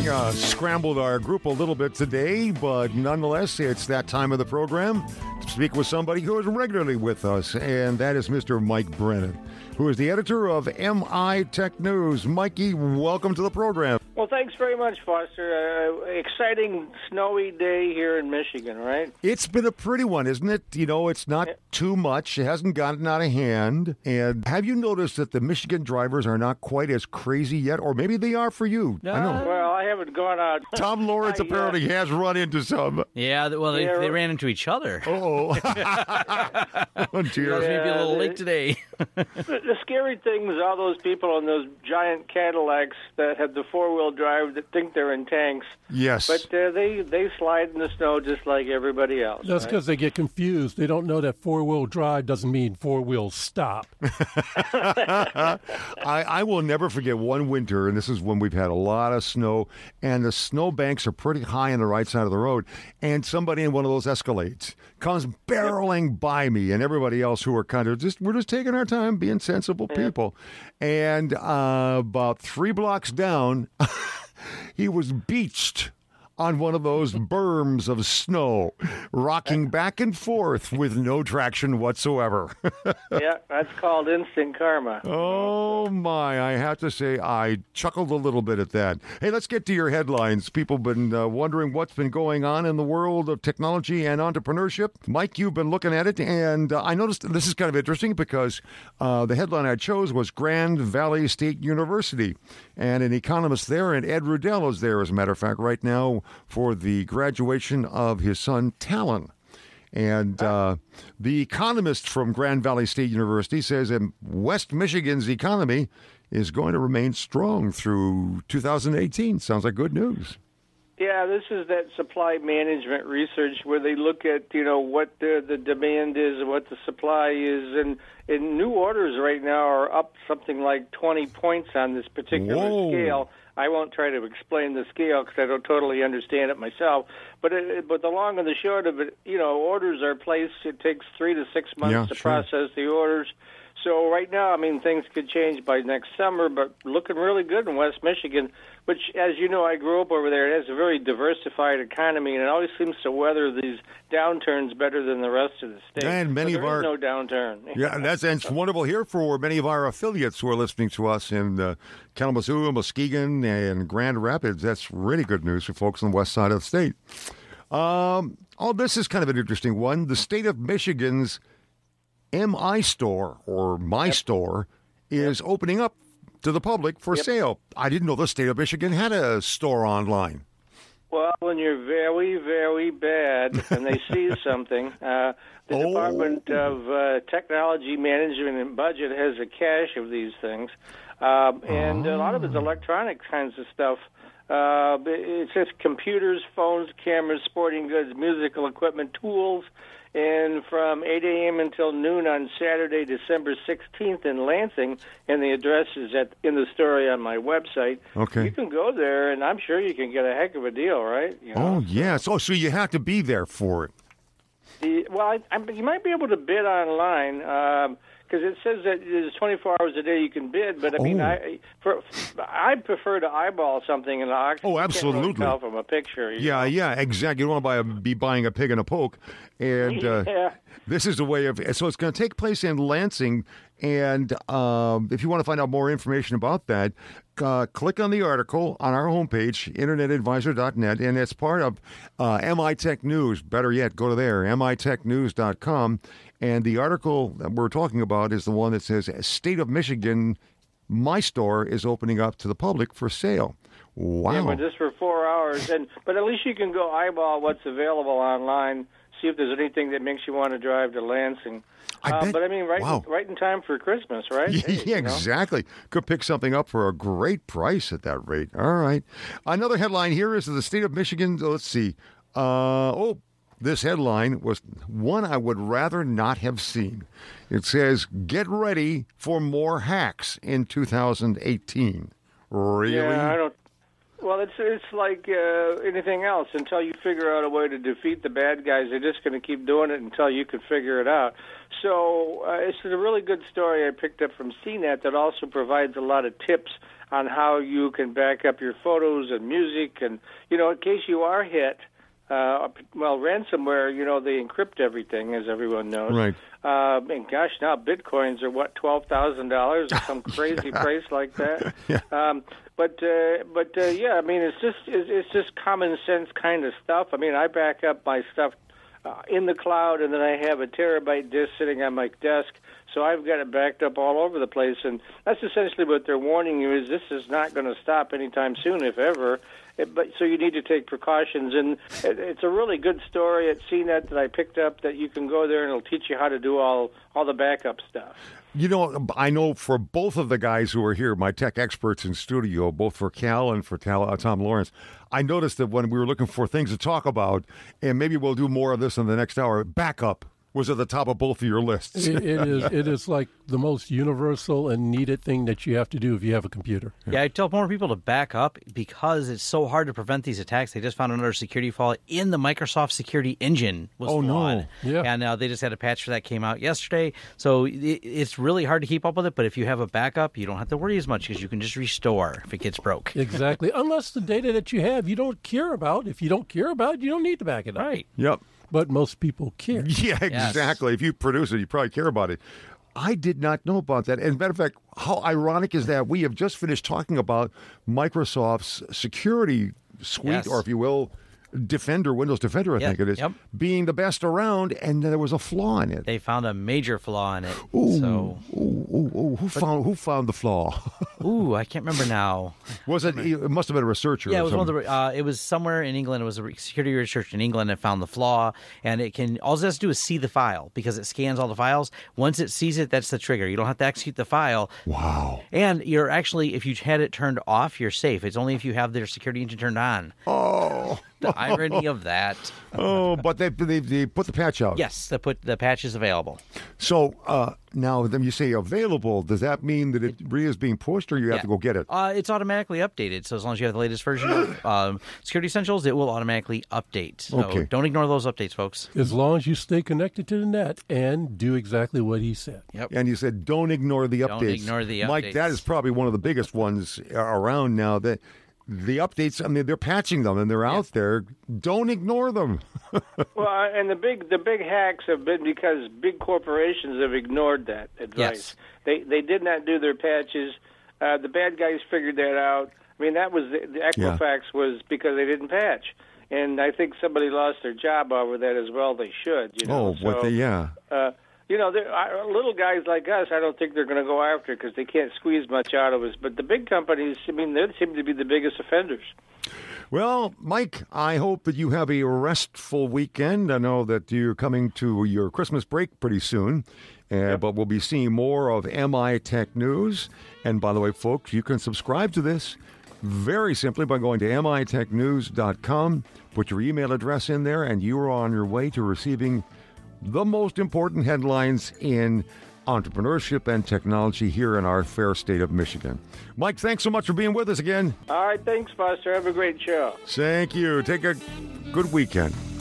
morning. Scrambled our group a little bit today, but nonetheless, it's that time of the program to speak with somebody who is regularly with us, and that is Mr. Mike Brennan, who is the editor of MI Tech News. Mikey, welcome to the program. Well, thanks very much, Foster. Exciting snowy day here in Michigan, right? It's been a pretty one, isn't it? You know, it's not too much. It hasn't gotten out of hand. And have you noticed that the Michigan drivers are not quite as crazy yet? Or maybe they are for you. I know. Well, I haven't gone out. Tom Lawrence apparently has run into some. Yeah, well, they ran into each other. Oh, dear. Maybe a little late today. The scary thing is all those people in those giant Cadillacs that have the four-wheel drive that think they're in tanks. Yes. But they slide in the snow just like everybody else. That's because they get confused. They don't know that four-wheel drive doesn't mean four-wheel stop. I will never forget one winter, and this is when we've had a lot of snow, and the snow banks are pretty high on the right side of the road, and somebody in one of those Escalades comes barreling by me and everybody else who are kind of we're just taking our time, being sensible people. And about 3 blocks down, he was beached on one of those berms of snow, rocking back and forth with no traction whatsoever. Yeah, that's called instant karma. Oh, my. I have to say, I chuckled a little bit at that. Hey, let's get to your headlines. People have been wondering what's been going on in the world of technology and entrepreneurship. Mike, you've been looking at it, and I noticed this is kind of interesting because the headline I chose was Grand Valley State University, and an economist there, and Ed Rudell is there, as a matter of fact, right now for the graduation of his son, Talon. And the economist from Grand Valley State University says that West Michigan's economy is going to remain strong through 2018. Sounds like good news. Yeah, this is that supply management research where they look at, what the demand is and what the supply is. And new orders right now are up something like 20 points on this particular scale. I won't try to explain the scale because I don't totally understand it myself. But the long and the short of it, orders are placed. It takes 3 to 6 months to process the orders. So right now, things could change by next summer, but looking really good in West Michigan, which, as you know, I grew up over there. It has a very diversified economy, and it always seems to weather these downturns better than the rest of the state. And many so of our no downturn. Yeah, and it's wonderful here for many of our affiliates who are listening to us in Kalamazoo, Muskegon, and Grand Rapids. That's really good news for folks on the west side of the state. This is kind of an interesting one. The state of Michigan's MI store, or My Store, is opening up to the public for sale. I didn't know the state of Michigan had a store online. Well, when you're very, very bad and they see something, the Department of Technology Management and Budget has a cache of these things, and a lot of it's electronic kinds of stuff. It's just computers, phones, cameras, sporting goods, musical equipment, tools, and from 8 a.m. until noon on Saturday, December 16th in Lansing, and the address is in the story on my website. Okay. You can go there, and I'm sure you can get a heck of a deal, right? Oh, yes. Oh, so you have to be there for it. You might be able to bid online, because it says that there's 24 hours a day you can bid, but I prefer to eyeball something in the auction. Oh, absolutely. You can't really tell from a picture. Yeah, exactly. You don't want to be buying a pig in a poke. And this is a way of... So it's going to take place in Lansing, and if you want to find out more information about that, click on the article on our homepage, internetadvisor.net, and it's part of MI Tech News. Better yet, go to there, mitechnews.com. And the article that we're talking about is the one that says, State of Michigan, My Store is opening up to the public for sale. Wow. Yeah, but just for 4 hours. But at least you can go eyeball what's available online, see if there's anything that makes you want to drive to Lansing. But right in time for Christmas, right? Yeah, exactly. Could pick something up for a great price at that rate. All right. Another headline here is the state of Michigan. Let's see. This headline was one I would rather not have seen. It says, get ready for more hacks in 2018. Really? Yeah, I don't. Well, it's like anything else. Until you figure out a way to defeat the bad guys, they're just going to keep doing it until you can figure it out. So it's a really good story I picked up from CNET that also provides a lot of tips on how you can back up your photos and music, and in case you are hit. Ransomware, they encrypt everything, as everyone knows. Right. And gosh, now Bitcoins are $12,000 or some crazy price like that. Yeah. Yeah, I mean, it's just common sense kind of stuff. I mean, I back up my stuff in the cloud, and then I have a terabyte disk sitting on my desk. So I've got it backed up all over the place, and that's essentially what they're warning you is this is not going to stop anytime soon, if ever. But so you need to take precautions, and it's a really good story at CNET that I picked up that you can go there and it'll teach you how to do all the backup stuff. I know for both of the guys who are here, my tech experts in studio, both for Cal and for Tom Lawrence, I noticed that when we were looking for things to talk about, and maybe we'll do more of this in the next hour, backup was at the top of both of your lists. It is like the most universal and needed thing that you have to do if you have a computer. Yeah, I tell more people to back up because it's so hard to prevent these attacks. They just found another security flaw in the Microsoft security engine was flawed. No. Yeah. And they just had a patch for that came out yesterday. So it's really hard to keep up with it, but if you have a backup, you don't have to worry as much because you can just restore if it gets broke. Exactly. Unless the data that you have you don't care about. If you don't care about it, you don't need to back it up. Right. Yep. But most people care. Yeah, exactly. If you produce it, you probably care about it. I did not know about that. And matter of fact, how ironic is that? We have just finished talking about Microsoft's security suite, or if you will, Windows Defender, I think it is, being the best around, and there was a flaw in it. They found a major flaw in it. Who found the flaw? I can't remember now. Was it? It must have been a researcher. Yeah, it or was something. one of the. It was somewhere in England. It was a security researcher in England that found the flaw, and all it has to do is see the file because it scans all the files. Once it sees it, that's the trigger. You don't have to execute the file. Wow. And you're actually, if you had it turned off, you're safe. It's only if you have their security engine turned on. Oh. The irony of that. But they put the patch out. Yes, the patch is available. So now, then you say available. Does that mean that it really is being pushed, or you have to go get it? It's automatically updated. So as long as you have the latest version of Security Essentials, it will automatically update. So don't ignore those updates, folks. As long as you stay connected to the net and do exactly what he said. Yep. And you said don't ignore the updates. Don't ignore the updates. Mike, that is probably one of the biggest ones around now. That the updates, I mean, they're patching them and they're out there. Don't ignore them. Well, and the big hacks have been because big corporations have ignored that advice. Yes. They did not do their patches. The bad guys figured that out. I mean, that was the Equifax was because they didn't patch. And I think somebody lost their job over that as well. They should. Little guys like us, I don't think they're going to go after it because they can't squeeze much out of us. But the big companies, I mean, they seem to be the biggest offenders. Well, Mike, I hope that you have a restful weekend. I know that you're coming to your Christmas break pretty soon, but we'll be seeing more of MI Tech News. And by the way, folks, you can subscribe to this very simply by going to mitechnews.com, put your email address in there, and you are on your way to receiving the most important headlines in entrepreneurship and technology here in our fair state of Michigan. Mike, thanks so much for being with us again. All right, thanks, Buster. Have a great show. Thank you. Take a good weekend.